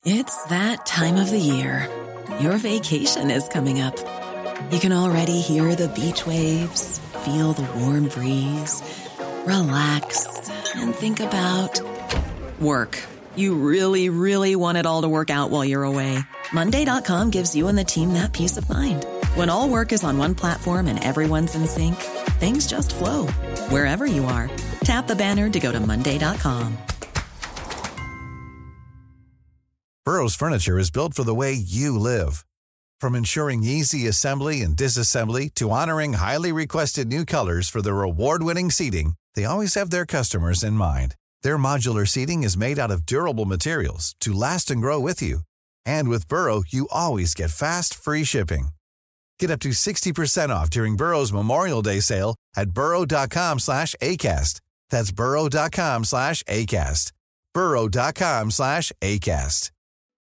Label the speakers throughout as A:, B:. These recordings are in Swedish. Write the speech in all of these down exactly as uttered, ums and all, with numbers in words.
A: It's that time of the year. Your vacation is coming up. You can already hear the beach waves, feel the warm breeze, relax, and think about work. You really, really want it all to work out while you're away. Monday dot com gives you and the team that peace of mind. When all work is on one platform and everyone's in sync, things just flow. Wherever you are, tap the banner to go to monday dot com.
B: Burrow's furniture is built for the way you live. From ensuring easy assembly and disassembly to honoring highly requested new colors for their award-winning seating, they always have their customers in mind. Their modular seating is made out of durable materials to last and grow with you. And with Burrow, you always get fast, free shipping. Get up to sixty percent off during Burrow's Memorial Day sale at burrow dot com slash acast. That's burrow dot com slash acast. burrow dot com slash acast.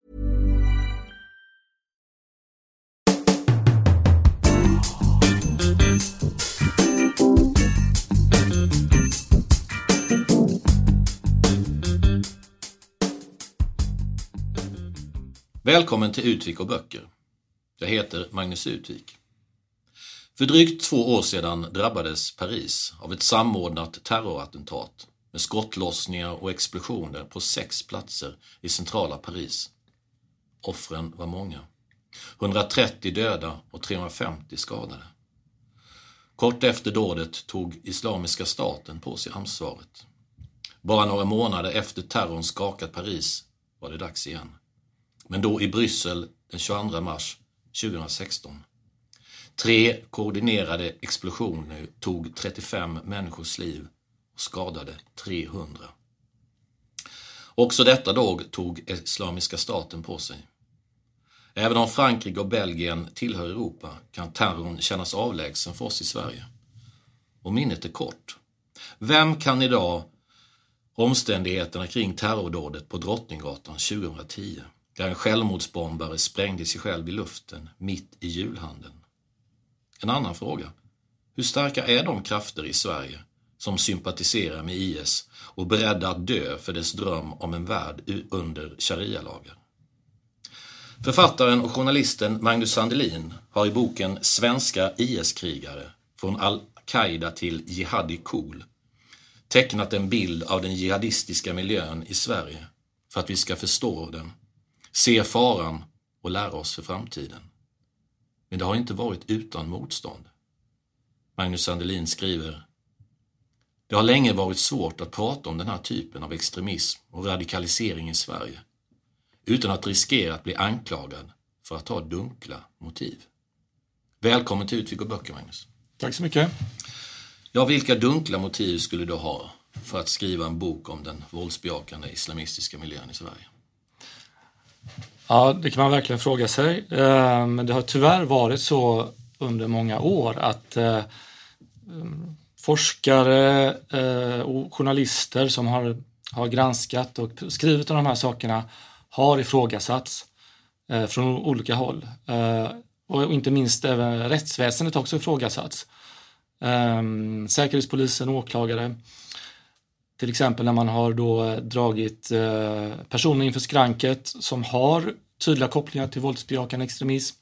C: Välkommen till Utvik och böcker. Jag heter Magnus Utvik. För drygt två år sedan drabbades Paris av ett samordnat terrorattentat med skottlossningar och explosioner på sex platser i centrala Paris. Offren var många. hundratrettio döda och trehundrafemtio skadade. Kort efter dådet tog Islamiska staten på sig ansvaret. Bara några månader efter terrorn skakat Paris var det dags igen. Men då i Bryssel den tjugoandra mars tjugohundrasexton. Tre koordinerade explosioner tog trettiofem människors liv och skadade trehundra. Också detta dag tog Islamiska staten på sig. Även om Frankrike och Belgien tillhör Europa kan terrorn kännas avlägsen för oss i Sverige. Och minnet är kort. Vem kan idag omständigheterna kring terrordådet på Drottninggatan tjugohundratio, där en självmordsbombare sprängde sig själv i luften mitt i julhandeln? En annan fråga. Hur starka är de krafter i Sverige som sympatiserar med I S och beredda att dö för dess dröm om en värld under sharia-lagar? Författaren och journalisten Magnus Sandelin har i boken Svenska I S-krigare från Al-Qaida till Jihadi Cool tecknat en bild av den jihadistiska miljön i Sverige för att vi ska förstå den, se faran och lära oss för framtiden. Men det har inte varit utan motstånd. Magnus Sandelin skriver: Det har länge varit svårt att prata om den här typen av extremism och radikalisering i Sverige utan att riskera att bli anklagad för att ha dunkla motiv. Välkommen till Utvik och böcker, Magnus.
D: Tack så mycket.
C: Ja, vilka dunkla motiv skulle du ha för att skriva en bok om den våldsbejakande islamistiska miljön i Sverige?
D: Ja, det kan man verkligen fråga sig. Men det har tyvärr varit så under många år att forskare och journalister som har, har granskat och skrivit om de här sakerna har ifrågasatts från olika håll. Och inte minst även rättsväsendet också ifrågasatts. Säkerhetspolisen och åklagare. Till exempel när man har då dragit personer inför skranket som har tydliga kopplingar till våldsbejakande extremism.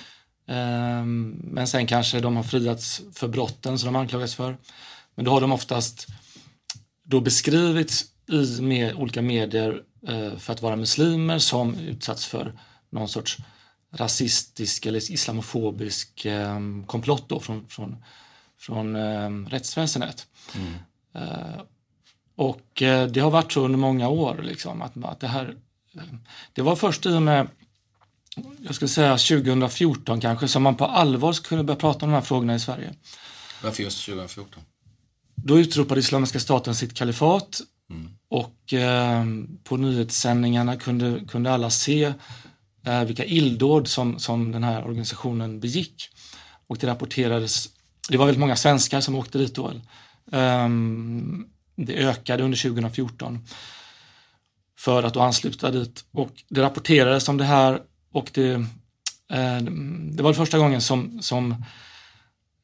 D: Men sen kanske de har friats för brotten som de anklagas för. Men då har de oftast då beskrivits i med olika medier för att vara muslimer som utsatts för någon sorts rasistisk eller islamofobisk komplott då från, från, från rättsväsendet. Mm. Och det har varit så under många år liksom, att, att det här det var först i och med jag skulle säga tjugohundrafjorton kanske som man på allvar kunde börja prata om de här frågorna i Sverige.
C: Varför just tjugohundrafjorton?
D: Då utropade Islamiska staten sitt kalifat
C: mm.
D: och eh, på nyhetssändningarna kunde, kunde alla se eh, vilka illdåd som, som den här organisationen begick. Och det rapporterades, det var väldigt många svenskar som åkte dit då. Um, det ökade under tjugohundrafjorton för att då ansluta dit. Och det rapporterades om det här och det, eh, det var första gången som, som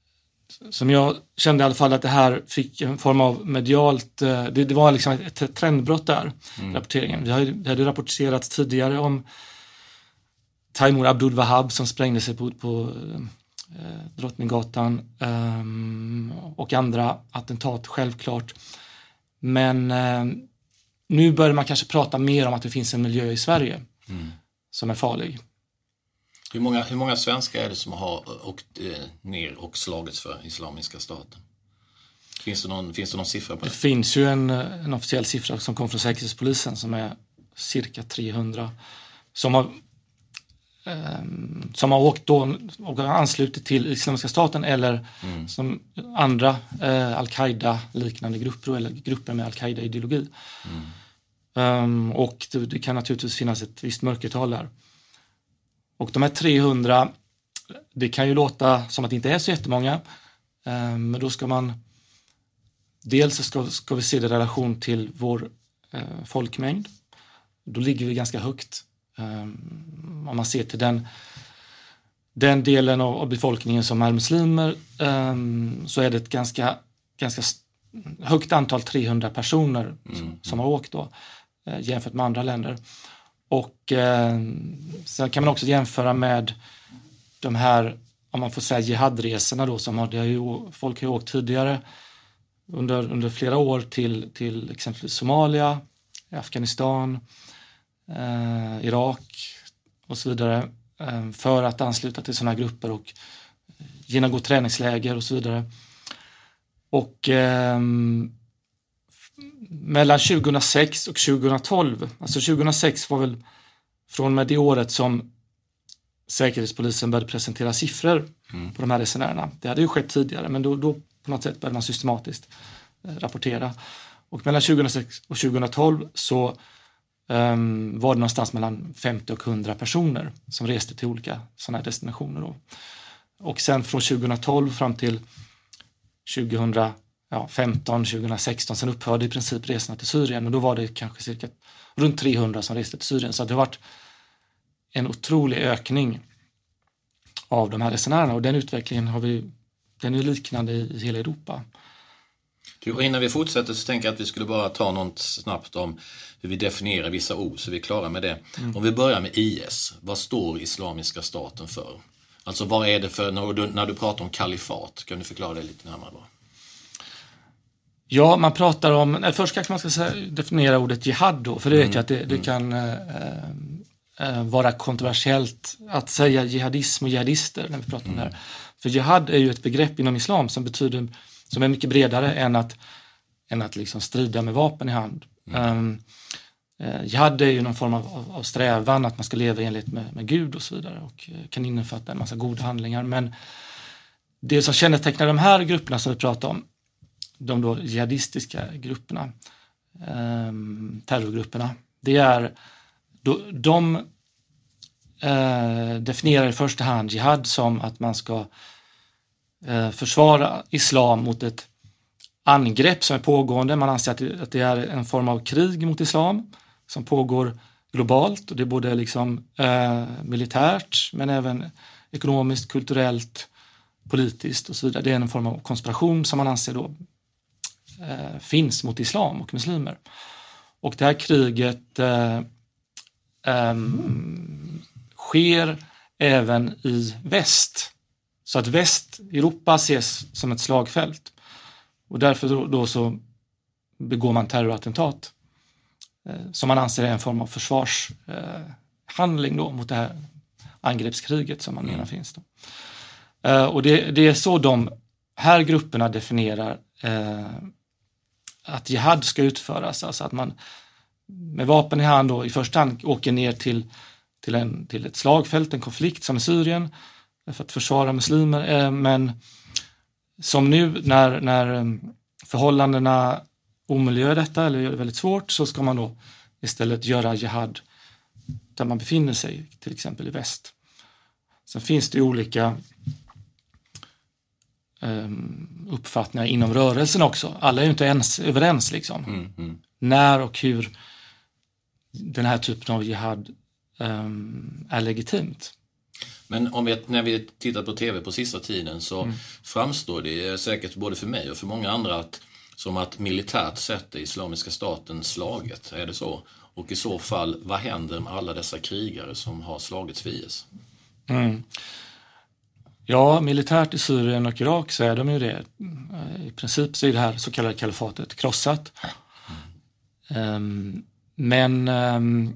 D: som jag kände i alla fall att det här fick en form av medialt, det, det var liksom ett, ett trendbrott där, mm. rapporteringen. Vi hade, det hade rapporterats tidigare om Taimur Abdul Wahab som sprängde sig på, på eh, Drottninggatan eh, och andra attentat, självklart. Men eh, nu börjar man kanske prata mer om att det finns en miljö i Sverige mm. som är farlig.
C: Hur många, hur många svenskar är det som har åkt eh, ner och slagits för Islamiska staten? Finns det någon, finns det någon siffra på det?
D: Det finns ju en, en officiell siffra som kom från Säkerhetspolisen som är cirka trehundra som har, eh, som har åkt då och anslutit till Islamiska staten eller mm. som andra eh, Al-Qaida-liknande grupper eller grupper med Al-Qaida-ideologi. Mm. Um, och det, det kan naturligtvis finnas ett visst mörkertal där. Och de här trehundra, det kan ju låta som att det inte är så jättemånga. Eh, men då ska man, dels ska, ska vi se det i relation till vår eh, folkmängd. Då ligger vi ganska högt. Eh, om man ser till den, den delen av, av befolkningen som är muslimer eh, så är det ett ganska, ganska högt antal, trehundra personer mm. som, som har åkt då, eh, jämfört med andra länder. Och eh, sen kan man också jämföra med de här, om man får säga jihadresorna då, som har, det har ju, folk har ju åkt tidigare under, under flera år till, till exempelvis Somalia, Afghanistan, eh, Irak och så vidare eh, för att ansluta till sådana här grupper och genomgå träningsläger och så vidare. Och eh, mellan tjugohundrasex och tjugohundratolv, alltså tjugohundrasex var väl från med det året som Säkerhetspolisen började presentera siffror mm. på de här resenärerna. Det hade ju skett tidigare, men då, då på något sätt började man systematiskt eh, rapportera. Och mellan tjugohundrasex och tjugohundratolv så um, var det någonstans mellan femtio och hundra personer som reste till olika sådana här destinationer då. Och sen från tjugohundratolv fram till tjugohundrafemton, tjugohundrasexton, sen upphörde i princip resorna till Syrien och då var det kanske cirka runt trehundra som reste till Syrien. Så det har varit en otrolig ökning av de här resenärerna och den utvecklingen har vi, den är liknande i hela Europa.
C: Du, och innan vi fortsätter så tänker jag att vi skulle bara ta något snabbt om hur vi definierar vissa ord så vi är klara med det. Mm. Om vi börjar med I S, vad står Islamiska staten för? Alltså vad är det för, när du, när du pratar om kalifat, kan du förklara det lite närmare då?
D: Ja, man pratar om, nej, först kanske man ska säga, definiera ordet jihad då, för det mm. vet jag att det, det mm. kan äh, äh, vara kontroversiellt att säga jihadism och jihadister när vi pratar mm. om det här. För jihad är ju ett begrepp inom islam som betyder, som är mycket bredare än att, än att liksom strida med vapen i hand. Mm. Um, uh, jihad är ju någon form av, av strävan att man ska leva enligt med, med Gud och så vidare och uh, kan innefatta en massa goda handlingar. Men det som kännetecknar de här grupperna som vi pratar om, de då jihadistiska grupperna, um, terrorgrupperna, det är då, de uh, definierar i första hand jihad som att man ska uh, försvara islam mot ett angrepp som är pågående. Man anser att det, att det är en form av krig mot islam som pågår globalt och det är både liksom, uh, militärt men även ekonomiskt, kulturellt, politiskt och så vidare. Det är en form av konspiration som man anser då eh, finns mot islam och muslimer. Och det här kriget eh, eh, sker även i väst. Så att Västeuropa ses som ett slagfält. Och därför då, då så begår man terrorattentat eh, som man anser är en form av försvarshandling eh, då mot det här angreppskriget som man menar finns då. Uh, och det, det är så de här grupperna definierar uh, att jihad ska utföras. Alltså att man med vapen i hand då, i första hand åker ner till, till, en, till ett slagfält, en konflikt som i Syrien för att försvara muslimer. Uh, men som nu när, när förhållandena omöjliggör detta eller gör det väldigt svårt så ska man då istället göra jihad där man befinner sig, till exempel i väst. Sen finns det ju olika um, uppfattningar inom rörelsen också. Alla är ju inte ens överens liksom. Mm, mm. När och hur den här typen av jihad um, är legitimt.
C: Men om vi, när vi tittar på tv på sista tiden så mm. framstår det säkert både för mig och för många andra att, som att militärt sett är Islamiska staten slaget. Är det så? Och i så fall, vad händer med alla dessa krigare som har slagits för I S? Mm.
D: Ja, militärt i Syrien och Irak så är de ju det. I princip så är det här så kallade kalifatet krossat. Mm. Um, men um,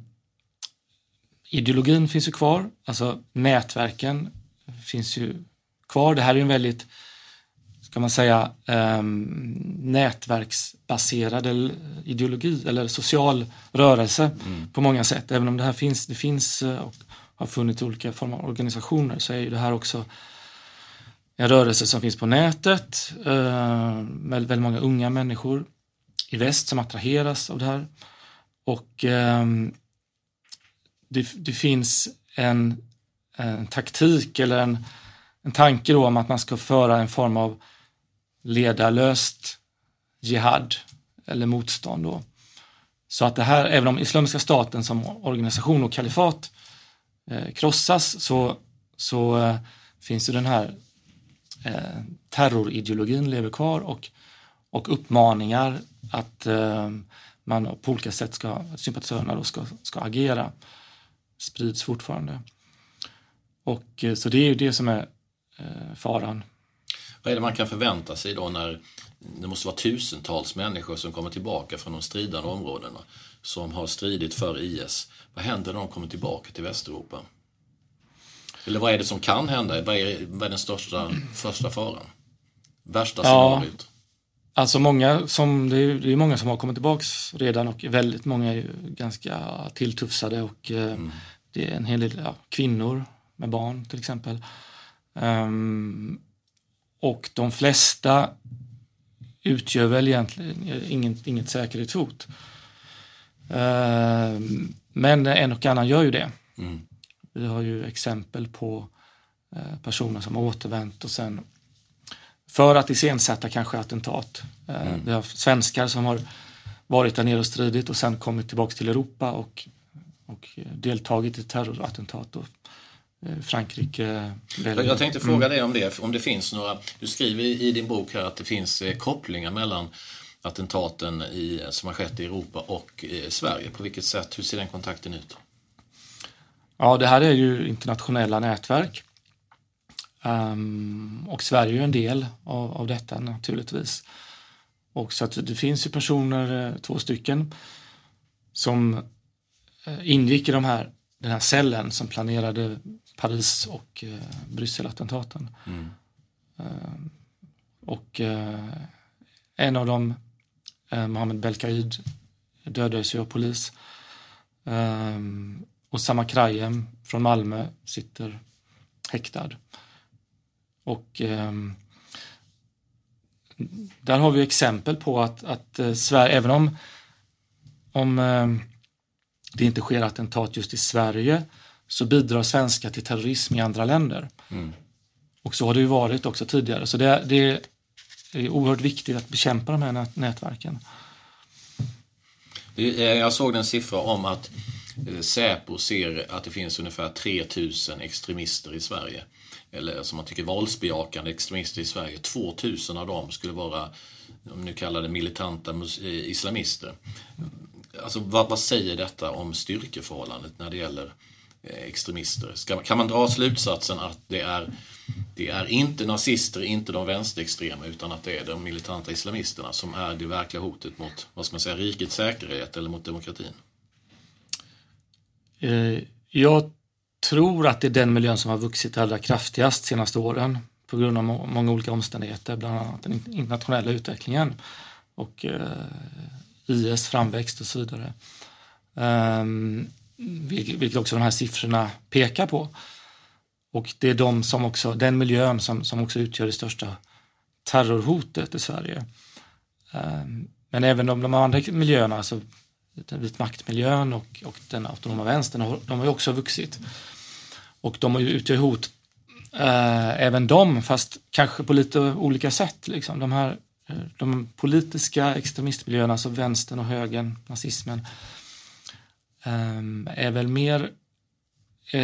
D: ideologin finns ju kvar. Alltså nätverken finns ju kvar. Det här är ju en väldigt, ska man säga, um, nätverksbaserad ideologi eller social rörelse mm. på många sätt. Även om det här finns, det finns och har funnits olika former av organisationer så är ju det här också en rörelse som finns på nätet uh, med väldigt många unga människor i väst som attraheras av det här. Och um, det, det finns en, en taktik eller en, en tanke då om att man ska föra en form av ledarlöst jihad eller motstånd då. Så att det här, även om Islamiska staten som organisation och kalifat eh, krossas så, så eh, finns ju den här eh, terrorideologin lever kvar och, och uppmaningar att eh, man på olika sätt ska, sympatisörerna då ska, ska agera sprids fortfarande. Och eh, så det är ju det som är eh, faran.
C: Vad är det man kan förvänta sig då när det måste vara tusentals människor som kommer tillbaka från de stridande områdena som har stridit för I S? Vad händer när de kommer tillbaka till Västeuropa? Eller vad är det som kan hända? Vad är, vad är den största första faran? Värsta scenariot?
D: Ja, alltså många som, det är, det är många som har kommit tillbaka redan och väldigt många är ju ganska tilltufsade och mm. det är en hel del ja, kvinnor med barn till exempel. Um, och de flesta utgör väl egentligen inget, inget säkerhetshot. Uh, men en och annan gör ju det. Mm. Vi har ju exempel på uh, personer som har återvänt och sen för att iscensätta kanske attentat. Uh, mm. Vi har svenskar som har varit där nere och stridit och sen kommit tillbaka till Europa och, och deltagit i terrorattentat och Frankrike.
C: Väldigt. Jag tänkte fråga dig om det, om det finns några, du skriver i din bok här att det finns kopplingar mellan attentaten i, som har skett i Europa och i Sverige. På vilket sätt, hur ser den kontakten ut?
D: Ja, det här är ju internationella nätverk. Um, och Sverige är ju en del av, av detta naturligtvis. Och så att det finns ju personer, två stycken, som ingick i de här, den här cellen som planerade Paris och eh, Bryssel-attentaten. Mm. Uh, och uh, en av dem, uh, Mohammed Belkaid, dödades ju av polis. Uh, och Sama Krayem från Malmö sitter häktad. Och uh, där har vi exempel på att, att uh, Sverige, även om, om uh, det inte sker attentat just i Sverige, så bidrar svenskar till terrorism i andra länder. Mm. Och så har det ju varit också tidigare. Så det, det är oerhört viktigt att bekämpa de här nätverken.
C: Jag såg en siffra om att Säpo ser att det finns ungefär tre tusen extremister i Sverige. Eller som man tycker våldsbejakande extremister i Sverige. två tusen av dem skulle vara, om nu kallar det militanta islamister. Alltså vad, vad säger detta om styrkeförhållandet när det gäller extremister? Ska, kan man dra slutsatsen att det är, det är inte nazister, inte de vänsterextrema, utan att det är de militanta islamisterna som är det verkliga hotet mot, vad ska man säga, rikets säkerhet eller mot demokratin?
D: Jag tror att det är den miljön som har vuxit allra kraftigast de senaste åren på grund av många olika omständigheter, bland annat den internationella utvecklingen och I S framväxt och så vidare. Um, vilket också de här siffrorna pekar på. Och det är de som också, den miljön som, som också utgör det största terrorhotet i Sverige. Um, men även de, de andra miljöerna, alltså den vitmaktmiljön och, och den autonoma vänstern, de har ju också vuxit. Och de utgör hot uh, även de, fast kanske på lite olika sätt. Liksom. De här de politiska extremistmiljöerna, alltså vänstern och högern, nazismen, um, är väl mer är,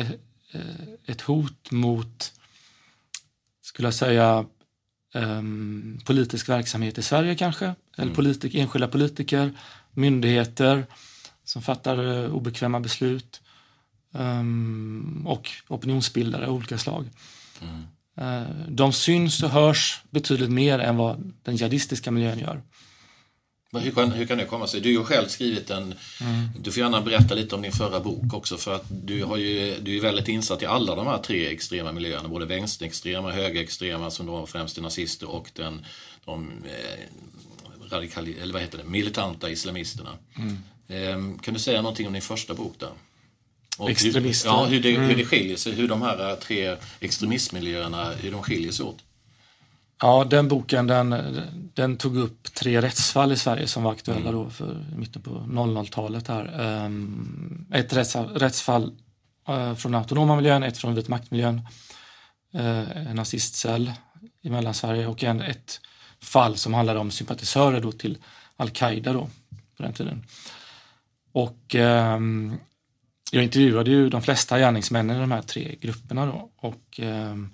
D: ett hot mot, skulle jag säga, um, politisk verksamhet i Sverige kanske. Mm. Eller politik, enskilda politiker, myndigheter som fattar uh, obekväma beslut. Um, och opinionsbildare av olika slag. Mm. Uh, de syns och hörs betydligt mer än vad den jihadistiska miljön gör.
C: Men hur kan, hur kan det komma sig? Du har ju själv skrivit en... Mm. Du får gärna berätta lite om din förra bok också, för att du, har ju, du är väldigt insatt i alla de här tre extrema miljöerna, både vänsterextrema, högerextrema som då främst är nazister och den, de eh, radikali, eller vad heter det, militanta islamisterna. Mm. Eh, kan du säga någonting om din första bok där? Och
D: extremister.
C: Hur, ja, hur det, mm. hur det skiljer sig, hur de här tre extremistmiljöerna, hur de skiljer sig åt.
D: Ja, den boken den, den tog upp tre rättsfall i Sverige som var aktuella mm. då för mitten på noll noll-talet här. Um, ett rättsfall, rättsfall uh, från den autonoma miljön, ett från vitmaktmiljön, uh, en nazistcell i Mellansverige och en, ett fall som handlade om sympatisörer då till Al-Qaida då på den tiden. Och um, jag intervjuade ju de flesta gärningsmännen i de här tre grupperna då och um,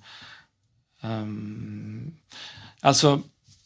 D: um, alltså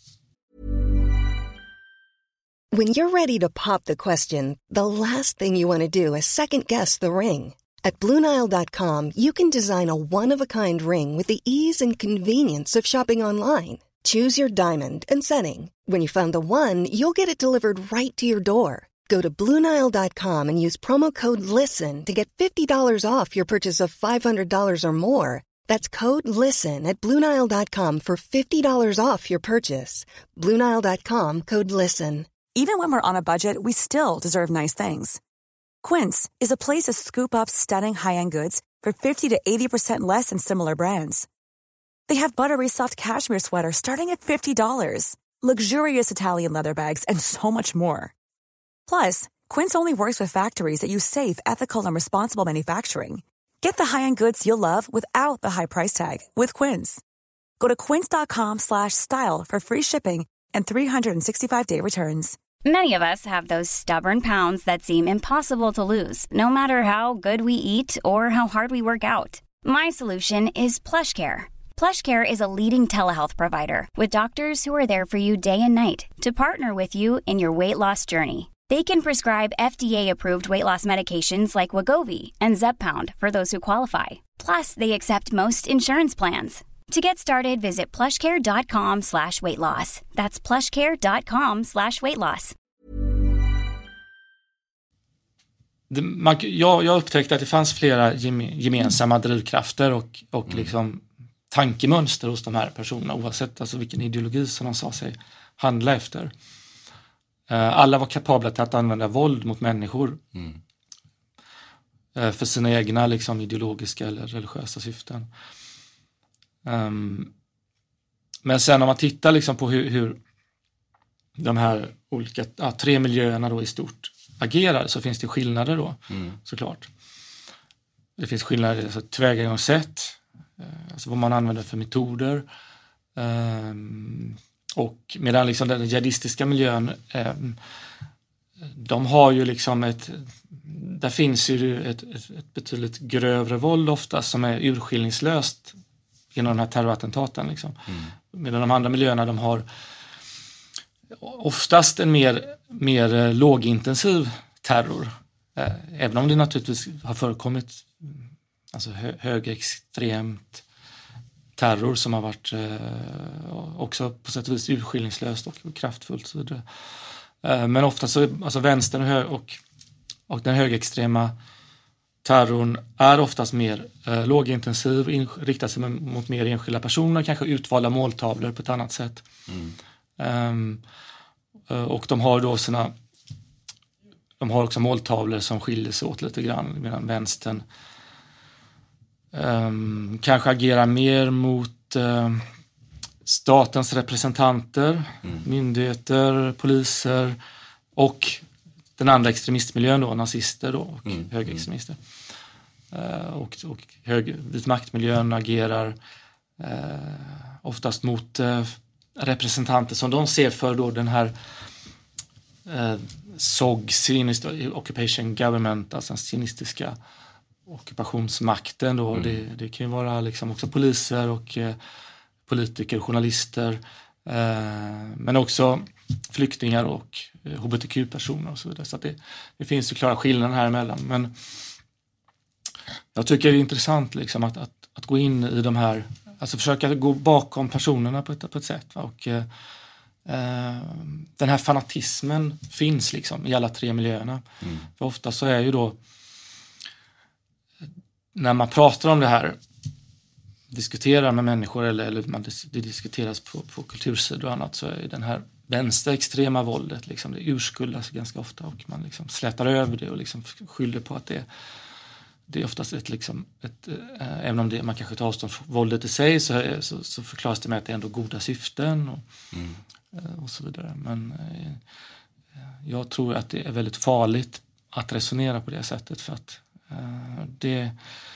E: When you're ready to pop the question, the last thing you want to do is second guess the ring. At Blue Nile dot com you can design a one-of-a-kind ring with the ease and convenience of shopping online. Choose your diamond and setting. When you find the one, you'll get it delivered right to your door. Go to Blue Nile dot com and use promo code LISTEN to get fifty dollars off your purchase of five hundred dollars or more. That's code LISTEN at Blue Nile dot com for fifty dollars off your purchase. Blue Nile dot com, code LISTEN.
F: Even when we're on a budget, we still deserve nice things. Quince is a place to scoop up stunning high-end goods for fifty to eighty percent less than similar brands. They have buttery soft cashmere sweaters starting at fifty dollars, luxurious Italian leather bags, and so much more. Plus, Quince only works with factories that use safe, ethical, and responsible manufacturing. Get the high-end goods you'll love without the high price tag with Quince. Go to quince dot com slash style for free shipping and three sixty-five day returns.
G: Many of us have those stubborn pounds that seem impossible to lose, no matter how good we eat or how hard we work out. My solution is PlushCare. PlushCare is a leading telehealth provider with doctors who are there for you day and night to partner with you in your weight loss journey. They can prescribe F D A-approved weight loss medications like Wegovy and Zepbound for those who qualify. Plus, they accept most insurance plans. To get started, visit plushcare.com slash weight loss. That's plushcare.com slash weight loss.
D: Det, man, jag, jag upptäckte att det fanns flera gem, gemensamma drivkrafter och, och mm. liksom tankemönster hos de här personerna, oavsett alltså vilken ideologi som de sa sig handla efter. Alla var kapabla till att använda våld mot människor mm. för sina egna liksom, ideologiska eller religiösa syften. Um, men sen om man tittar liksom, på hur, hur de här olika ja, tre miljöerna då i stort agerar, så finns det skillnader då mm. såklart. Det finns skillnader i alltså, tillvägagångssätt, alltså vad man använder för metoder. Um, Och medan liksom den jihadistiska miljön, eh, de har ju liksom ett, där finns ju ett, ett, ett betydligt grövre våld ofta som är urskillningslöst genom de här terrorattentaten. Liksom. Mm. Medan de andra miljöerna, de har oftast en mer, mer lågintensiv terror. Eh, även om det naturligtvis har förekommit alltså hö, högextremt terror som har varit eh, också på sätt och vis urskillningslöst och, och kraftfullt. Så det, eh, men ofta så alltså vänstern och, hö- och, och den högerextrema terrorn är oftast mer eh, lågintensiv, in, riktar sig mot mer enskilda personer, kanske utvalda måltavlor på ett annat sätt. Mm. Eh, och de har då sina de har också måltavlor som skiljer sig åt lite grann, medan vänstern Um, kanske agera mer mot uh, statens representanter, mm. myndigheter, poliser och den andra extremistmiljön då, nazister då, och mm. högerextremister. Uh, och och hög, vitmaktmiljön agerar uh, oftast mot uh, representanter som de ser för då den här uh, S O G, Zionist Occupation Government, alltså den sionistiska ockupationsmakten då. Mm. Det, det kan ju vara liksom också poliser och eh, politiker, journalister, eh, men också flyktingar och eh, H B T Q-personer och så vidare. Så att det, det finns ju klara skillnader här emellan. Men jag tycker det är intressant liksom att, att, att gå in i de här, alltså försöka gå bakom personerna på ett, på ett sätt. Va? Och eh, den här fanatismen finns liksom i alla tre miljöerna. Mm. För ofta så är ju då, när man pratar om det här, diskuterar med människor eller, eller man, det diskuteras på, på kultursidor och annat, så är den här vänsterextrema våldet liksom, det urskuldas ganska ofta och man liksom slätar över det och liksom skyller på att det, det är oftast ett, liksom, ett äh, även om det, man kanske tar avstånd från våldet i sig, så, så, så förklaras det med att det är ändå goda syften och, mm. äh, och så vidare. Men äh, jag tror att det är väldigt farligt att resonera på det sättet, för att äh, det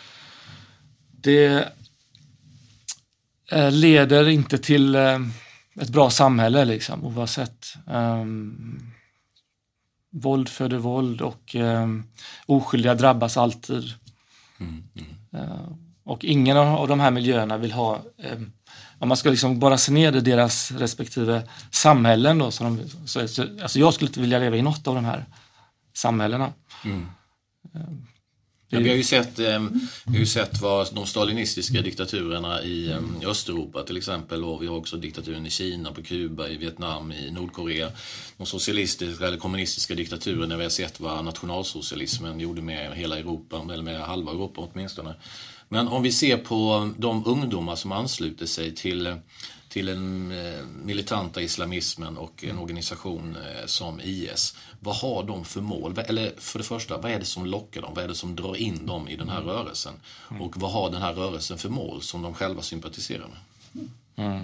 D: det äh, leder inte till äh, ett bra samhälle liksom, oavsett. Um, våld föder våld och um, oskyldiga drabbas alltid. Mm, mm. Uh, och ingen av de här miljöerna vill ha, um, om man ska liksom bara se ner i deras respektive samhällen då, så de, så, så, alltså jag skulle inte vilja leva i något av de här samhällena. Mm. Um,
C: Ja, vi har ju sett, eh, vi har ju sett vad de stalinistiska diktaturerna i eh, Östeuropa till exempel, och vi har också diktaturen i Kina, på Kuba, i Vietnam, i Nordkorea. De socialistiska eller kommunistiska diktaturerna, vi har sett vad nationalsocialismen gjorde med hela Europa, eller med halva Europa åtminstone. Men om vi ser på de ungdomar som ansluter sig till, till den eh, militanta islamismen och en organisation eh, som I S, vad har de för mål? Eller för det första, vad är det som lockar dem? Vad är det som drar in dem i den här rörelsen? Och vad har den här rörelsen för mål som de själva sympatiserar med?
D: Mm.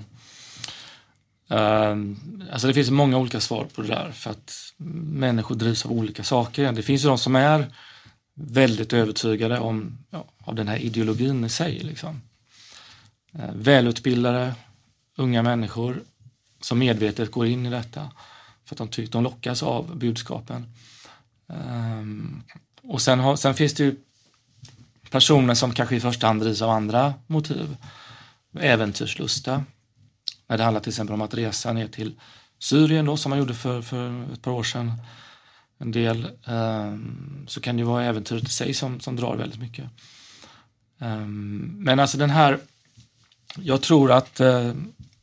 D: Uh, alltså det finns många olika svar på det där, för att människor drivs av olika saker. Det finns ju de som är väldigt övertygade om, ja, av den här ideologin i sig. Liksom. Uh, välutbildade, unga människor som medvetet går in i detta för att de tycker de lockas av budskapen. Um, och sen, har, sen finns det ju personer som kanske i första hand drivs av andra motiv. Äventyrslusta. När det handlar till exempel om att resa ner till Syrien då, som man gjorde för, för ett par år sedan. En del. Um, så kan det ju vara äventyret i sig som, som drar väldigt mycket. Um, men alltså den här, jag tror att uh,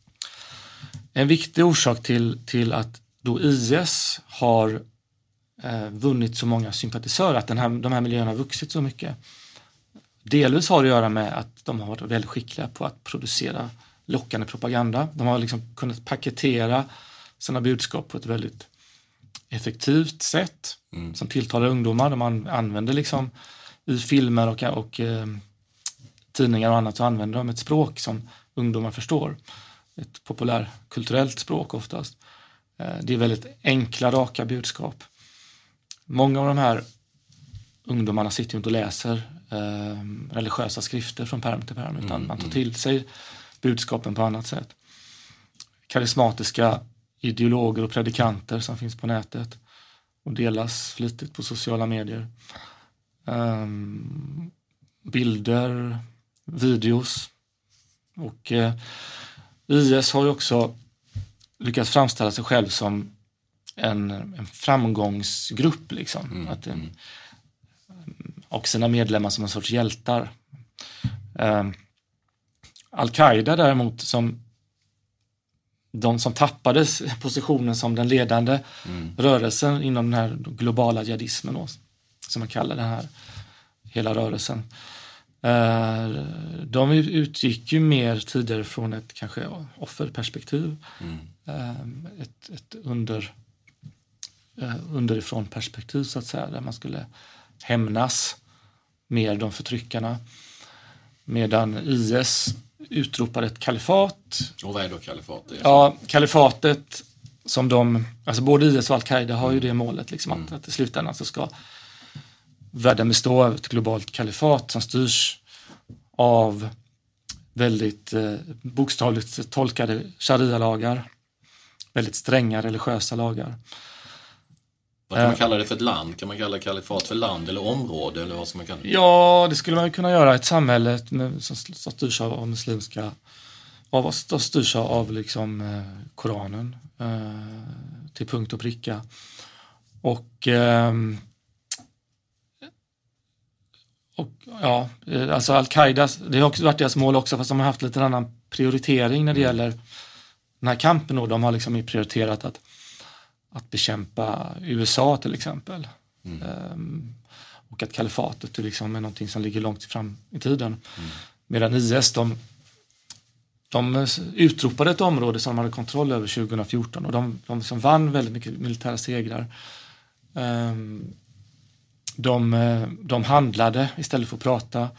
D: en viktig orsak till, till att då I S har eh, vunnit så många sympatisörer, att den här, de här miljöerna har vuxit så mycket. Delvis har det att göra med att de har varit väldigt skickliga på att producera lockande propaganda. De har liksom kunnat paketera sina budskap på ett väldigt effektivt sätt mm. som tilltalar ungdomar. De använder liksom i filmer och, och eh, tidningar och annat, så använder de ett språk som ungdomar förstår. Ett populärkulturellt språk oftast. Det är väldigt enkla, raka budskap. Många av de här ungdomarna sitter ju inte och läser eh, religiösa skrifter från pärm till pärm, utan mm, man tar till sig budskapen på annat sätt. Karismatiska ideologer och predikanter som finns på nätet och delas flitigt på sociala medier. Eh, bilder, videos. Och eh, I S har ju också lyckats framställa sig själv som en, en framgångsgrupp liksom. Mm, att, mm. och sina medlemmar som en sorts hjältar. Eh, Al-Qaida däremot, som de som tappade positionen som den ledande mm. rörelsen inom den här globala jihadismen då, som man kallar den här hela rörelsen. Uh, de utgick ju mer tidigare från ett kanske offerperspektiv, mm. uh, ett, ett under, uh, underifrån perspektiv så att säga, där man skulle hämnas mer de förtryckarna, medan I S utropade ett kalifat.
C: Och vad är då kalifat? Det är
D: ja, kalifatet som de, alltså både I S och Al-Qaida har ju det målet liksom, mm. att, att i slutändan så ska världen består av ett globalt kalifat som styrs av väldigt eh, bokstavligt tolkade sharia-lagar, väldigt stränga religiösa lagar.
C: Vad kan man kalla det för ett land? Kan man kalla kalifat för land eller område? Eller vad ska man kalla det?
D: Ja, det skulle man kunna göra. Ett samhälle med, som styrs av muslimska, av, styrs av liksom, eh, Koranen eh, till punkt och pricka. Och, eh, och ja, alltså Al-Qaida, det har också varit deras mål också, fast de har haft lite annan prioritering när det mm. gäller den här kampen. Och de har liksom prioriterat att att bekämpa U S A till exempel. Mm. Um, och att kalifatet liksom är någonting som ligger långt fram i tiden. Mm. Medan I S, de, de utropade ett område som de hade kontroll över tjugo fjorton. Och de, de som vann väldigt mycket militära segrar. Um, de, de handlade istället för att prata.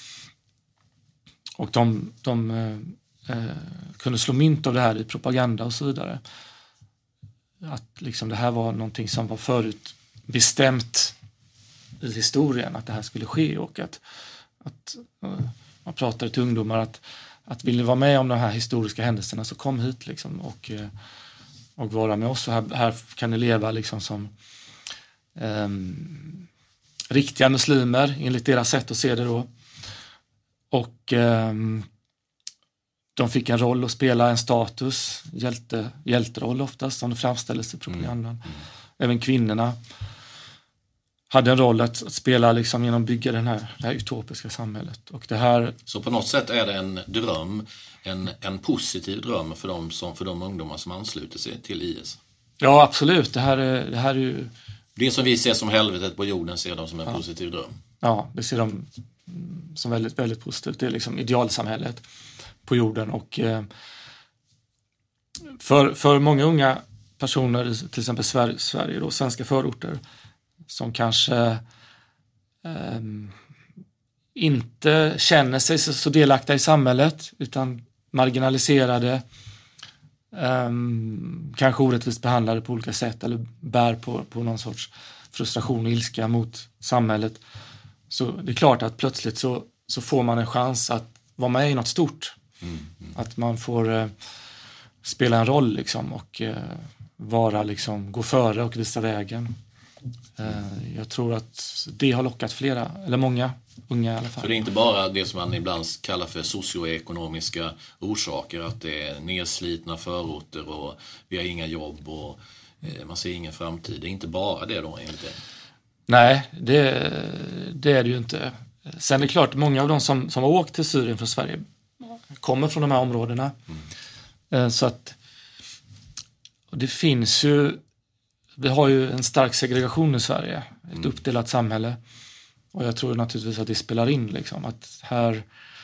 D: Och de, de uh, kunde slå mynt av det här i propaganda och så vidare. Att liksom det här var någonting som var förut bestämt i historien, att det här skulle ske, och att, att uh, man pratade till ungdomar att, att vill ni vara med om de här historiska händelserna så kom hit liksom, och, uh, och vara med oss, och här, här kan ni leva liksom som um, riktiga muslimer enligt deras sätt att se det då. Och um, de fick en roll att spela, en status, hjälte, hjälteroll oftast, som det framställdes i propagandan. Mm. Mm. Även kvinnorna hade en roll att, att spela liksom, genom att bygga den här, det här utopiska samhället. Och det här...
C: Så på något sätt är det en dröm, en, en positiv dröm för de, som, för de ungdomar som ansluter sig till I S?
D: Ja, absolut. Det här är, det här är ju...
C: Det som vi ser som helvetet på jorden ser de som en
D: ja.
C: positiv dröm?
D: Ja, det ser de som väldigt, väldigt positivt. Det är liksom idealsamhället på jorden. Och eh, för, för många unga personer i till exempel Sverige, Sverige då, svenska förorter, som kanske eh, inte känner sig så, så delaktiga i samhället, utan marginaliserade, eh, kanske orättvist behandlade på olika sätt, eller bär på, på någon sorts frustration och ilska mot samhället. Så det är klart att plötsligt så, så får man en chans att vara med i något stort. Mm, mm. Att man får eh, spela en roll liksom, och eh, vara liksom, gå före och visa vägen. Eh, jag tror att det har lockat flera, eller många unga i alla fall.
C: Så det är inte bara det som man ibland kallar för socioekonomiska orsaker, att det är nedslitna förorter och vi har inga jobb och eh, man ser ingen framtid. Det är inte bara det då enligt det? Nej,
D: det, det är det ju inte. Sen är det klart, många av de som, som har åkt till Syrien från Sverige kommer från de här områdena. Mm. Så att det finns ju, vi har ju en stark segregation i Sverige, ett mm. uppdelat samhälle, och jag tror naturligtvis att det spelar in liksom, att här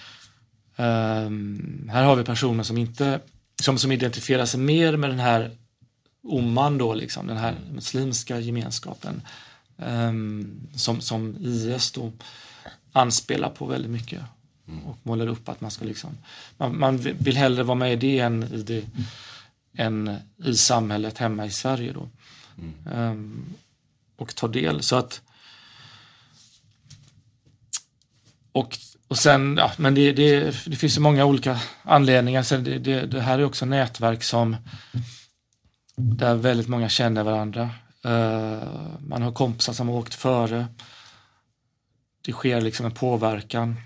D: um, här har vi personer som inte som, som identifierar sig mer med den här umman då liksom, den här muslimska gemenskapen um, som, som I S då anspelar på väldigt mycket. Mm. Och målar upp att man ska liksom man, man vill hellre vara med i det än i, det, än i samhället hemma i Sverige då. Mm. Um, och ta del, så att och, och sen ja, men det, det, det finns ju många olika anledningar. Sen det, det, det här är också nätverk som där väldigt många känner varandra. Uh, man har kompisar som har åkt före. Det sker liksom en påverkan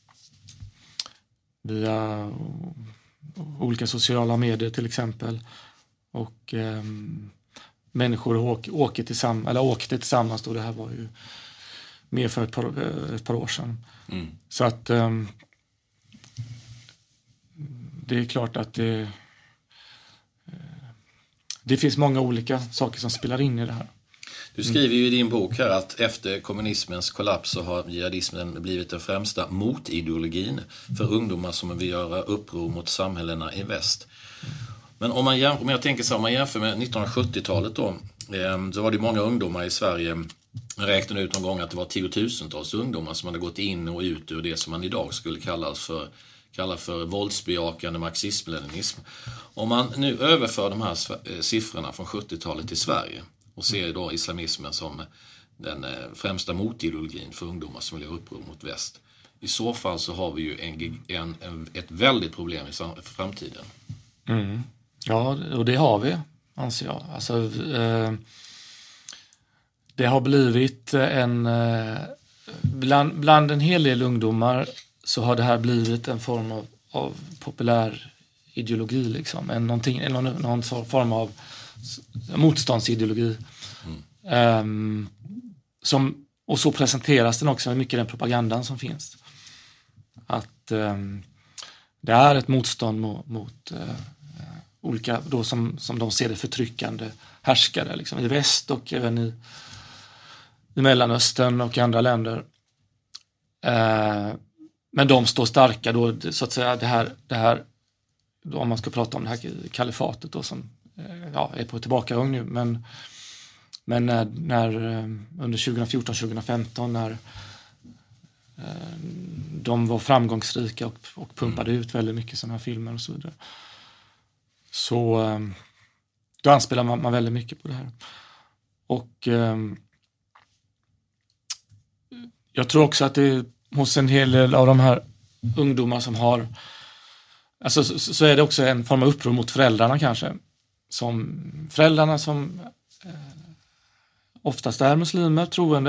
D: via olika sociala medier till exempel, och eh, människor åker, åker tillsammans, eller åkte tillsammans då. Det här var ju mer för ett par, ett par år sedan. Mm. Så att eh, det är klart att det eh, det finns många olika saker som spelar in i det här.
C: Du skriver ju i din bok här att efter kommunismens kollaps så har jihadismen blivit den främsta motideologin för ungdomar som vill göra uppror mot samhällena i väst. Men om man jämför, om jag tänker så, om man jämför med nittonhundrasjuttiotalet då, så var det många ungdomar i Sverige, jag räknade ut någon gång att det var tiotusentals ungdomar som hade gått in och ut ur det som man idag skulle kallas för kallar för våldsbejakande marxism-leninism. Om man nu överför de här siffrorna från sjuttiotalet till Sverige och ser då islamismen som den främsta motideologin för ungdomar som vill göra uppror mot väst. I så fall så har vi ju en, en, en, ett väldigt problem i framtiden.
D: Mm. Ja, och det har vi, anser jag. Alltså, eh, det har blivit en... Eh, bland, bland en hel del ungdomar så har det här blivit en form av, av populär ideologi. Liksom. En, någonting, en, någon, någon form av motståndsideologi. Mm. Um, som, och så presenteras den också med mycket den propagandan som finns. Att um, det är ett motstånd mot, mot uh, olika, då som, som de ser det, förtryckande härskare liksom, i väst och även i, i Mellanöstern och andra länder. Uh, men de står starka då, så att säga, det här, det här då, om man ska prata om det här kalifatet då, som uh, ja, är på tillbakagång nu, men Men när, när under tjugo fjorton tjugo femton när eh, de var framgångsrika och, och pumpade mm. ut väldigt mycket sådana här filmer och så vidare, så eh, då anspelar man, man väldigt mycket på det här. Och eh, jag tror också att det är hos en hel del av de här ungdomar som har, alltså så, så är det också en form av uppror mot föräldrarna kanske, som föräldrarna som eh, oftast är muslimer, troende,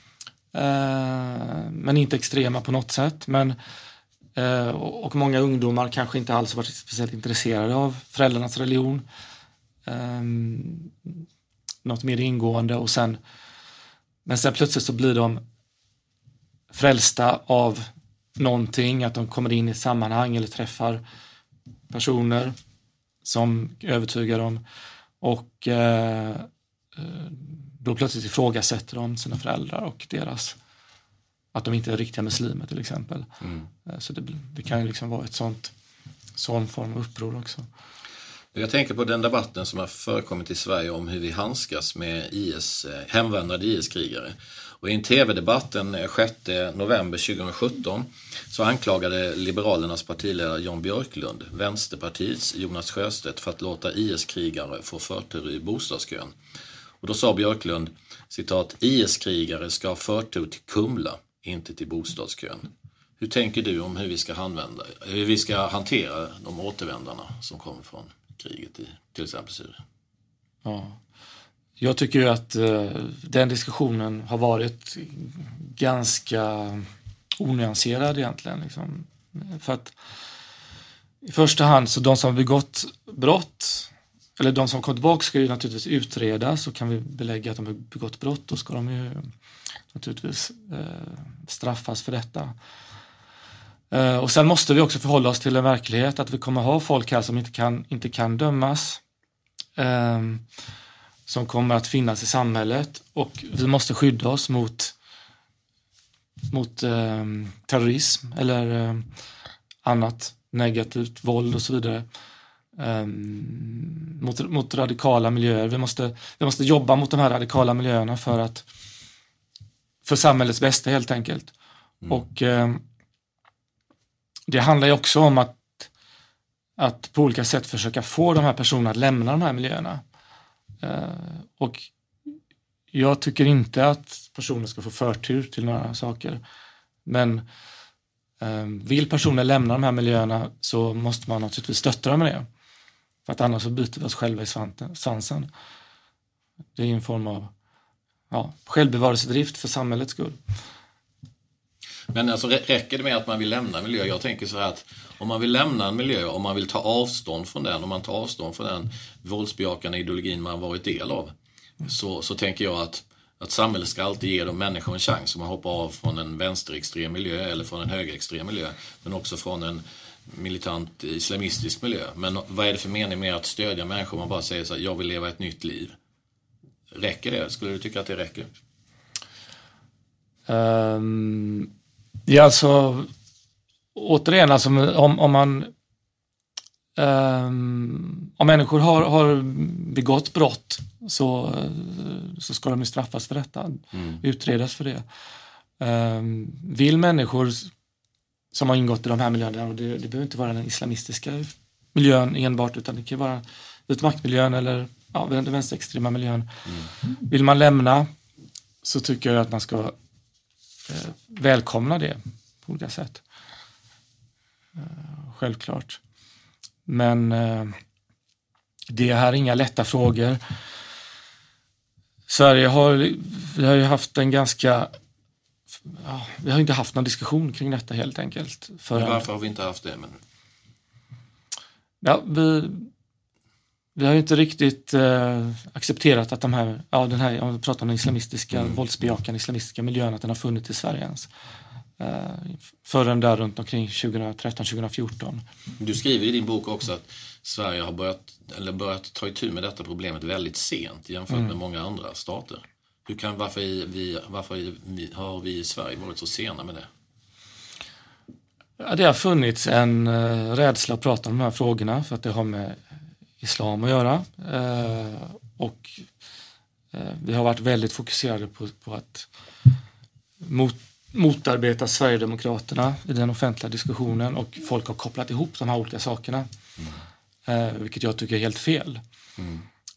D: eh, men inte extrema på något sätt. Men, eh, och många ungdomar kanske inte alls varit speciellt intresserade av föräldrarnas religion. Eh, något mer ingående. Och sen, men sen plötsligt så blir de frälsta av någonting, att de kommer in i ett sammanhang eller träffar personer som övertygar dem. Och eh, då plötsligt ifrågasätter de sina föräldrar och deras, att de inte är riktiga muslimer till exempel. Mm. Så det, det kan ju liksom vara ett sånt, sån form av uppror också.
C: Jag tänker på den debatten som har förekommit i Sverige om hur vi handskas med I S, hemvändande I S-krigare. Och i en tv-debatt den sjätte november tjugosjutton så anklagade Liberalernas partiledare Jan Björklund Vänsterpartiets Jonas Sjöstedt för att låta I S-krigare få förtur i bostadskön. Och då sa Björklund, citat, I S-krigare ska ha förtur till Kumla, inte till bostadskön. Hur tänker du om hur vi ska, använda, hur vi ska hantera de återvändarna som kommer från kriget i till exempel Syrien?
D: Ja. Jag tycker ju att eh, den diskussionen har varit ganska onyanserad egentligen. Liksom. För att i första hand så de som har begått brott, eller de som kommer tillbaka, ska ju naturligtvis utredas, och kan vi belägga att de har begått brott, då ska de ju naturligtvis eh, straffas för detta. Eh, och sen måste vi också förhålla oss till en verklighet att vi kommer ha folk här som inte kan, inte kan dömas. Eh, som kommer att finnas i samhället, och vi måste skydda oss mot, mot eh, terrorism eller eh, annat negativt, våld och så vidare. Um, mot, mot radikala miljöer. Vi måste, vi måste jobba mot de här radikala miljöerna för att för samhällets bästa helt enkelt. Mm. Och um, det handlar ju också om att att på olika sätt försöka få de här personerna att lämna de här miljöerna. Uh, och jag tycker inte att personer ska få förtur till några saker. Men um, vill personer lämna de här miljöerna så måste man naturligtvis stötta dem med det. För att annars så byter vi oss själva i svansen. Det är en form av ja, självbevarelsedrift för samhällets skull.
C: Men alltså räcker det med att man vill lämna en miljö? Jag tänker så här att om man vill lämna en miljö, om man vill ta avstånd från den, om man tar avstånd från den våldsbejakande ideologin man varit del av, mm. så, så tänker jag att, att samhället ska alltid ge de människor en chans om man hoppar av från en vänsterextrem miljö eller från en högerextrem miljö, men också från en militant islamistisk miljö. Men vad är det för mening med att stödja människor om man bara säger så här, jag vill leva ett nytt liv? Räcker det? Skulle du tycka att det räcker?
D: Um, ja, alltså återigen, alltså, om, om man um, om människor har, har begått brott så, så ska de ju straffas för detta. Mm. Utredas för det. Um, vill människor som har ingått i de här miljöerna, och det, det behöver inte vara den islamistiska miljön enbart, utan det kan vara utmaktmiljön eller ja, den vänsterextrema miljön. Mm. Vill man lämna så tycker jag att man ska eh, välkomna det på olika sätt. Eh, självklart. Men eh, det här är inga lätta frågor. Sverige har, vi har ju haft en ganska... Ja, vi har inte haft någon diskussion kring detta helt enkelt.
C: För men varför har vi inte haft det? Men...
D: Ja, vi, vi har ju inte riktigt eh, accepterat att de här, ja, den här, om vi pratar om den islamistiska, mm. våldsbejakande islamistiska miljön, att den har funnits i Sverige ens. Eh, förrän där runt omkring tjugohundratretton tjugohundrafjorton.
C: Du skriver i din bok också att Sverige har börjat, eller börjat ta itu med detta problemet väldigt sent jämfört mm. med många andra stater. Hur kan, varför, vi, varför vi, har vi i Sverige varit så sena med det?
D: Ja, det har funnits en uh, rädsla att prata om de här frågorna för att det har med islam att göra. Uh, och uh, vi har varit väldigt fokuserade på, på att mot, motarbeta Sverigedemokraterna i den offentliga diskussionen, och folk har kopplat ihop de här olika sakerna. Mm. Uh, vilket jag tycker är helt fel. Mm.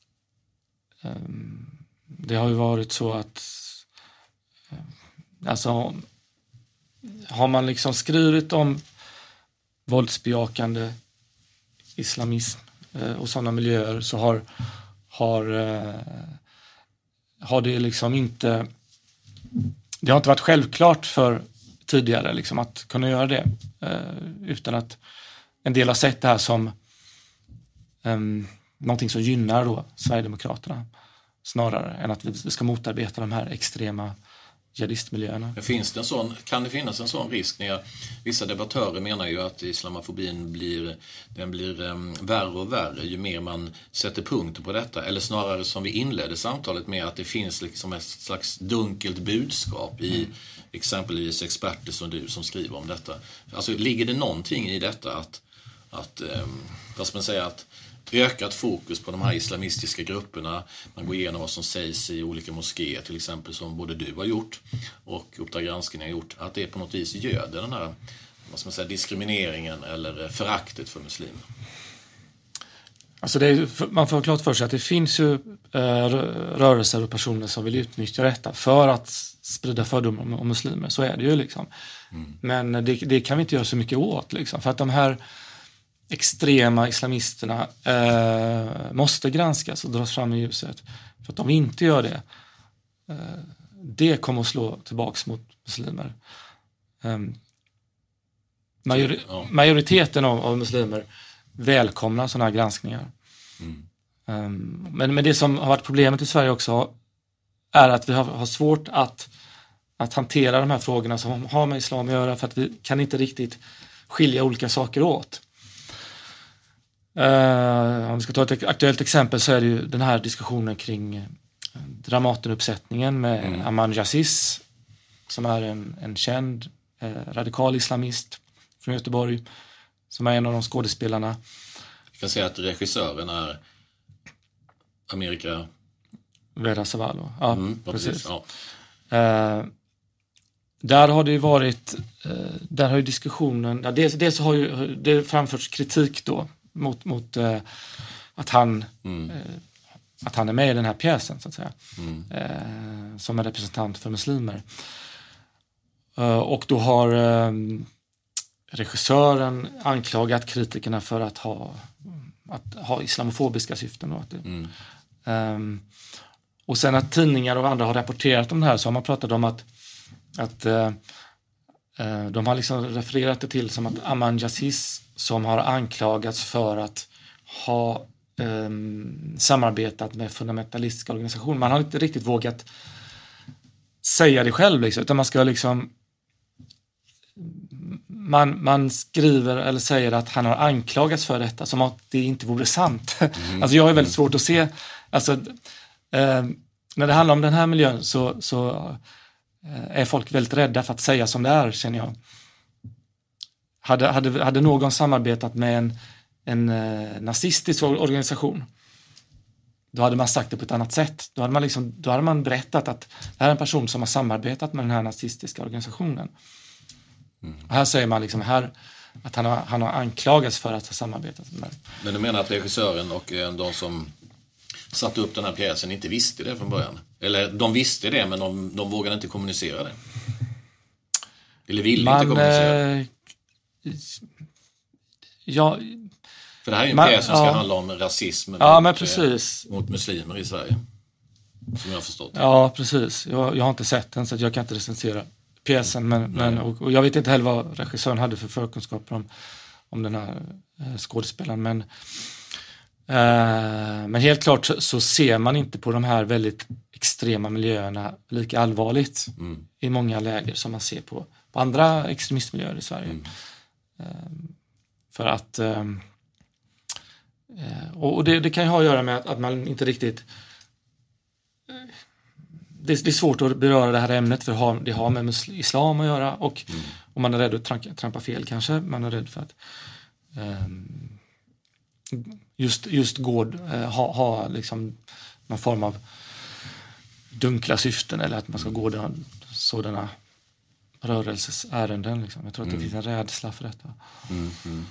D: Um, det har ju varit så att uh, alltså har man liksom skrivit om våldsbejakande islamism eh, och sådana miljöer, så har har, eh, har det liksom inte det har inte varit självklart för tidigare liksom att kunna göra det, eh, utan att en del har sett det här som eh, någonting som gynnar då Sverigedemokraterna snarare än att vi ska motarbeta de här extrema jihadistmiljöerna.
C: Finns det en sån, kan det finnas en sån risk när jag, vissa debattörer menar ju att islamofobin blir, den blir um, värre och värre ju mer man sätter punkter på detta, eller snarare som vi inledde samtalet med, att det finns liksom ett slags dunkelt budskap i mm. exempelvis experter som du som skriver om detta. Alltså ligger det någonting i detta att, att um, vad ska man säga, att ökat fokus på de här islamistiska grupperna, man går igenom vad som sägs i olika moskéer till exempel, som både du har gjort och Uppdrag granskning har gjort, att det på något vis göder den här, vad ska man säga, diskrimineringen eller föraktet för muslimer?
D: Alltså det är, man får ha klart för sig att det finns ju äh, rörelser och personer som vill utnyttja detta för att sprida fördomar om, om muslimer, så är det ju liksom. Mm. Men det, det kan vi inte göra så mycket åt liksom, för att de här extrema islamisterna eh, måste granskas och dras fram i ljuset. För att om vi inte gör det, eh, det kommer att slå tillbaks mot muslimer. Eh, majori- ja. Majoriteten av, av muslimer välkomnar sådana här granskningar. Mm. Eh, men, men det som har varit problemet i Sverige också är att vi har, har svårt att, att hantera de här frågorna som har med islam att göra, för att vi kan inte riktigt skilja olika saker åt. Uh, om vi ska ta ett aktuellt exempel, så är det ju den här diskussionen kring uh, Dramatenuppsättningen med mm. Aman Yazis, som är en, en känd uh, radikal islamist från Göteborg, som är en av de skådespelarna.
C: Jag kan säga att regissören är America
D: Vera Zavallo. Ja, mm, precis. precis.
C: Ja.
D: Uh, där har det ju varit uh, där har ju diskussionen där dels, dels har ju det framförts kritik då mot, mot uh, att han mm. uh, att han är med i den här pjäsen, så att säga, mm. uh, som en representant för muslimer. Uh, och då har uh, regissören anklagat kritikerna för att ha att ha islamofobiska syften då, att det, mm. um, och sen att tidningar och andra har rapporterat om det här, så har man pratat om att att uh, uh, de har liksom refererat det till som att Aman Yazis, som har anklagats för att ha um, samarbetat med fundamentalistiska organisationer. Man har inte riktigt vågat säga det själv liksom, utan man ska liksom man, man skriver eller säger att han har anklagats för detta som att det inte vore sant. Mm. Alltså jag är väldigt svårt att se, alltså eh, när det handlar om den här miljön så, så eh, är folk väldigt rädda för att säga som det är, känner jag. Hade, hade, hade någon samarbetat med en, en eh, nazistisk organisation, då hade man sagt det på ett annat sätt. Då hade man, liksom, då hade man berättat att det här är en person som har samarbetat med den här nazistiska organisationen. Mm. Och här säger man liksom här att han har, han har anklagats för att ha samarbetat med det.
C: Men du menar att regissören och de som satte upp den här pjäsen inte visste det från början? Eller de visste det, men de, de vågade inte kommunicera det? Eller ville man, inte kommunicera det?
D: Eh, ja,
C: för det här är ju en man, pjäs som ska ja, handla om rasism
D: ja,
C: mot,
D: men mot
C: muslimer i Sverige. som jag har förstått.
D: Ja, precis. Jag, jag har inte sett den så att jag kan inte recensera pjäsen. Men, men, och, och jag vet inte heller vad regissören hade för förkunskaper om, om den här eh, skådespelaren. Men, eh, men helt klart så, så ser man inte på de här väldigt extrema miljöerna lika allvarligt mm. i många läger som man ser på, på andra extremistmiljöer i Sverige. Mm. Eh, för att... Eh, och det, det kan ju ha att göra med att, att man inte riktigt... Det, det är svårt att beröra det här ämnet för har, det har med islam att göra och, mm. och man är rädd att trampa, trampa fel kanske. Man är rädd för att um, just, just gård uh, ha, ha liksom någon form av dunkla syften eller att man ska gå den, sådana rörelsesärenden. Liksom. Jag tror att det mm. finns en rädsla för detta.
C: Mm, mm.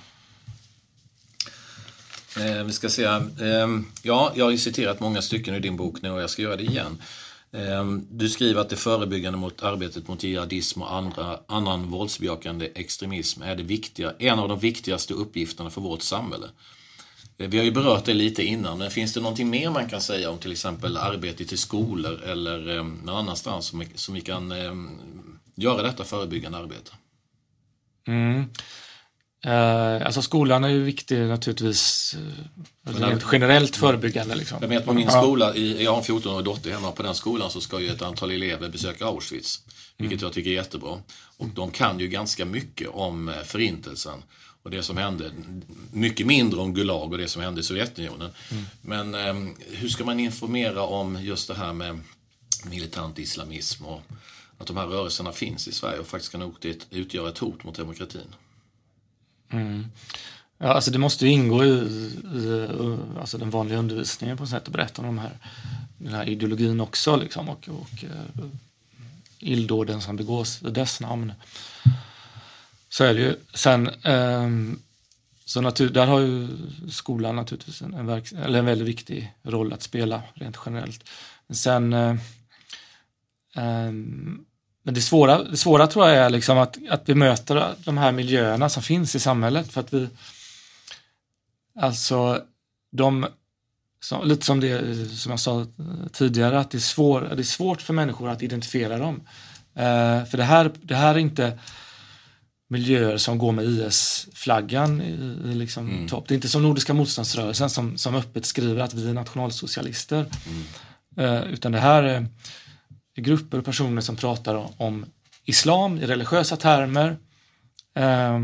C: Eh, vi ska se. Eh, ja, jag har ju citerat många stycken i din bok nu och jag ska göra det igen. Eh, du skriver att det förebyggande mot arbetet mot jihadism och andra, annan våldsbejakande extremism är det viktiga, en av de viktigaste uppgifterna för vårt samhälle. Eh, vi har ju berört det lite innan, men finns det någonting mer man kan säga om till exempel arbetet i skolor eller eh, någon annanstans som, som vi kan eh, göra detta förebyggande arbete?
D: Mm. Uh, alltså skolan är ju viktig naturligtvis uh, rent generellt förebyggande liksom.
C: Jag vet på min skola, i, jag har en fjorton-årig dotter hemma, på den skolan så ska ju ett antal elever besöka Auschwitz, vilket mm. jag tycker är jättebra. Och de kan ju ganska mycket om förintelsen och det som hände, mycket mindre om Gulag och det som hände i Sovjetunionen. Mm. Men um, hur ska man informera om just det här med militant islamism och att de här rörelserna finns i Sverige och faktiskt kan utgöra ett hot mot demokratin?
D: Mm. Ja, alltså det måste ju ingå i, i alltså den vanliga undervisningen på något sätt att berätta om de här, den här ideologin också liksom, och, och uh, illdåden som begås i dess namn. Så är det ju. Sen um, så natur, där har ju skolan naturligtvis en, en, verk, eller en väldigt viktig roll att spela rent generellt. Sen uh, um, Men det svåra, det svåra tror jag är liksom att, att vi möter de här miljöerna som finns i samhället. För att vi, alltså, de, så, lite som det som jag sa tidigare, att det är, svår, det är svårt för människor att identifiera dem. Eh, för det här, det här är inte miljöer som går med I S-flaggan i, i liksom mm. topp. Det är inte som Nordiska motståndsrörelsen som, som öppet skriver att vi är nationalsocialister. Mm. Eh, utan det här är grupper och personer som pratar om islam i religiösa termer. Eh,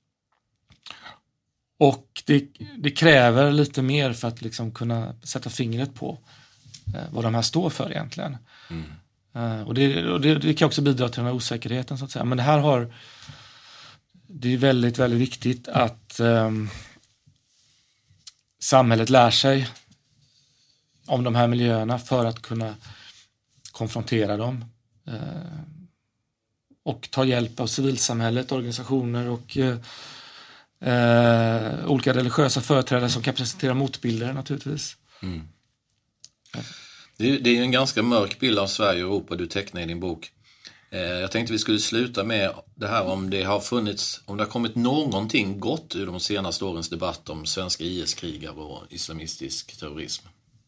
D: och det, det kräver lite mer för att liksom kunna sätta fingret på eh, vad de här står för egentligen. Mm. Eh, och det, och det, det kan också bidra till den här osäkerheten så att säga. Men det här har, det är väldigt, väldigt viktigt att eh, samhället lär sig om de här miljöerna för att kunna konfrontera dem eh, och ta hjälp av civilsamhället, organisationer och eh, eh, olika religiösa företrädare som kan presentera motbilder naturligtvis. Mm.
C: Ja. Det, är, det är en ganska mörk bild av Sverige och Europa du tecknar i din bok. Eh, jag tänkte vi skulle sluta med det här om det har funnits, om det har kommit någonting gott ur de senaste årens debatt om svenska I S-krigare och islamistisk terrorism.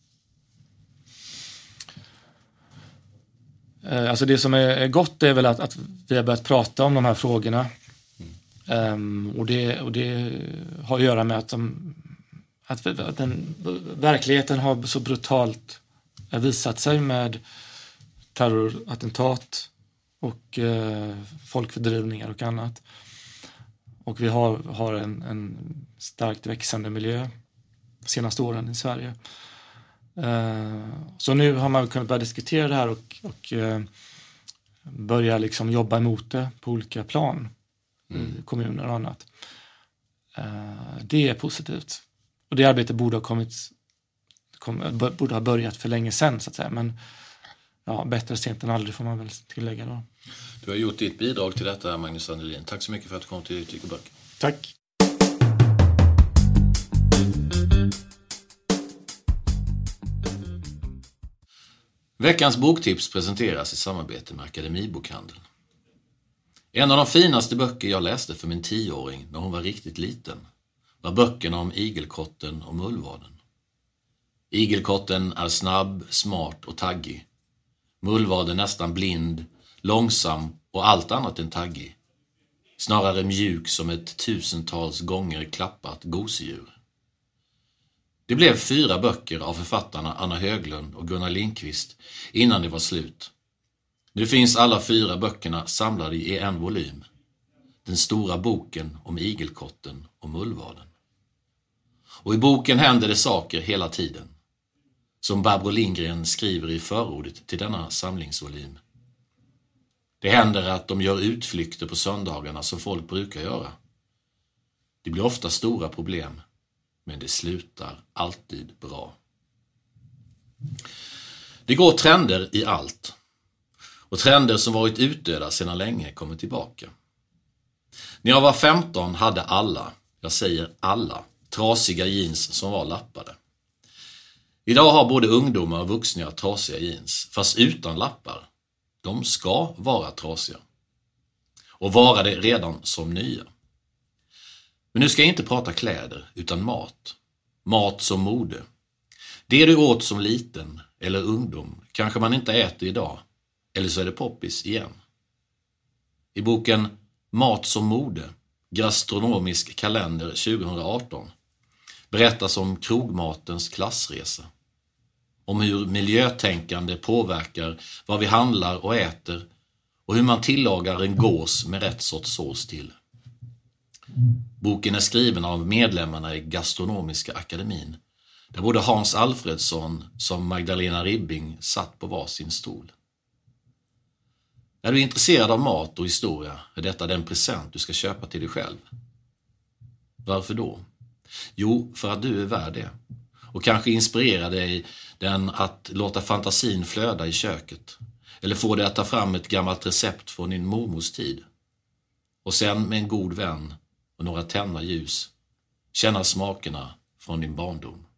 D: Alltså det som är gott är väl att, att vi har börjat prata om de här frågorna. Mm. Um, och, det, och det har att göra med att, de, att, att den, verkligheten har så brutalt visat sig med terrorattentat och uh, folkfördrivningar och annat. Och vi har, har en, en starkt växande miljö de senaste åren i Sverige. Uh, så nu har man kunnat börja diskutera det här och, och uh, börja liksom jobba emot det på olika plan mm. i kommuner och annat. Uh, det är positivt. Och det arbetet borde ha kommit kom, borde ha börjat för länge sedan så att säga. Men ja, bättre sent än aldrig får man väl tillägga då.
C: Du har gjort ditt bidrag till detta, Magnus Sandelin. Tack så mycket för att du kom till Tycker böcker.
D: Tack.
C: Veckans boktips presenteras i samarbete med Akademibokhandeln. En av de finaste böcker jag läste för min tioåring när hon var riktigt liten var böckerna om igelkotten och mullvaden. Igelkotten är snabb, smart och taggig. Mullvaden nästan blind, långsam och allt annat än taggig. Snarare mjuk som ett tusentals gånger klappat gosedjur. Det blev fyra böcker av författarna Anna Höglund och Gunnar Lindqvist innan det var slut. Nu finns alla fyra böckerna samlade i en volym. Den stora boken om igelkotten och mullvaden. Och i boken händer det saker hela tiden. Som Barbro Lindgren skriver i förordet till denna samlingsvolym. Det händer att de gör utflykter på söndagarna som folk brukar göra. Det blir ofta stora problem, men det slutar alltid bra. Det går trender i allt. Och trender som varit utdöda sedan länge kommer tillbaka. När jag var femton hade alla, jag säger alla, trasiga jeans som var lappade. Idag har både ungdomar och vuxna trasiga jeans, fast utan lappar. De ska vara trasiga. Och vara det redan som nya. Men nu ska jag inte prata kläder, utan mat. Mat som mode. Det du åt som liten eller ungdom kanske man inte äter idag. Eller så är det poppis igen. I boken Mat som mode, gastronomisk kalender tjugo arton berättas om krogmatens klassresa. Om hur miljötänkande påverkar vad vi handlar och äter och hur man tillagar en gås med rätt sorts sås till. Boken är skriven av medlemmarna i Gastronomiska akademin, där både Hans Alfredsson som Magdalena Ribbing satt på varsin stol. Är du intresserad av mat och historia är detta den present du ska köpa till dig själv. Varför då? Jo, för att du är värd det. Och kanske inspirera dig den att låta fantasin flöda i köket. Eller få dig att ta fram ett gammalt recept från din mormors tid. Och sen med en god vän och några tända ljus känna smakerna från din barndom.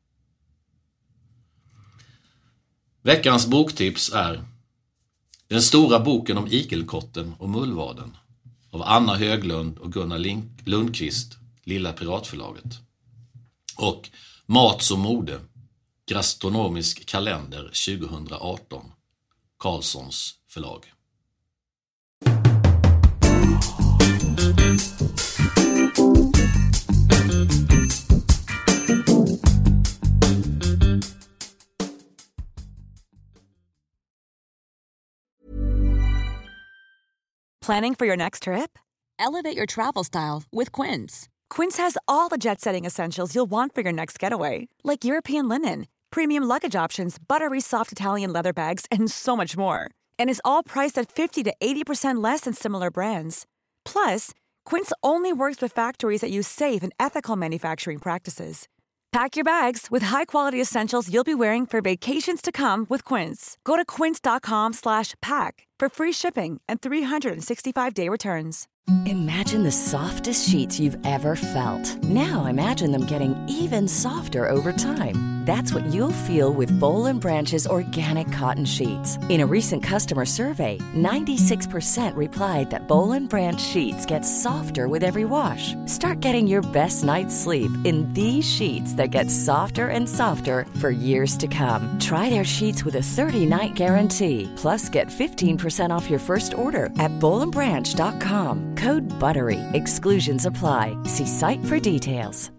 C: Veckans boktips är Den stora boken om igelkotten och mullvaden av Anna Höglund och Gunnar Lindqvist, Lilla Piratförlaget. Och Mat som mode, gastronomisk kalender tjugo arton, Carlssons förlag.
F: Planning for your next trip?
H: Elevate your travel style with Quince.
F: Quince has all the jet-setting essentials you'll want for your next getaway, like European linen, premium luggage options, buttery soft Italian leather bags, and so much more. And is all priced at fifty to eighty percent less than similar brands. Plus, Quince only works with factories that use safe and ethical manufacturing practices. Pack your bags with high-quality essentials you'll be wearing for vacations to come with Quince. Go to quince.com slash pack for free shipping and three sixty-five day returns.
I: Imagine the softest sheets you've ever felt. Now imagine them getting even softer over time. That's what you'll feel with Boll and Branch's organic cotton sheets. In a recent customer survey, ninety-six percent replied that Boll and Branch sheets get softer with every wash. Start getting your best night's sleep in these sheets that get softer and softer for years to come. Try their sheets with a thirty-night guarantee. Plus, get fifteen percent off your first order at boll and branch dot com. Code BUTTERY. Exclusions apply. See site for details.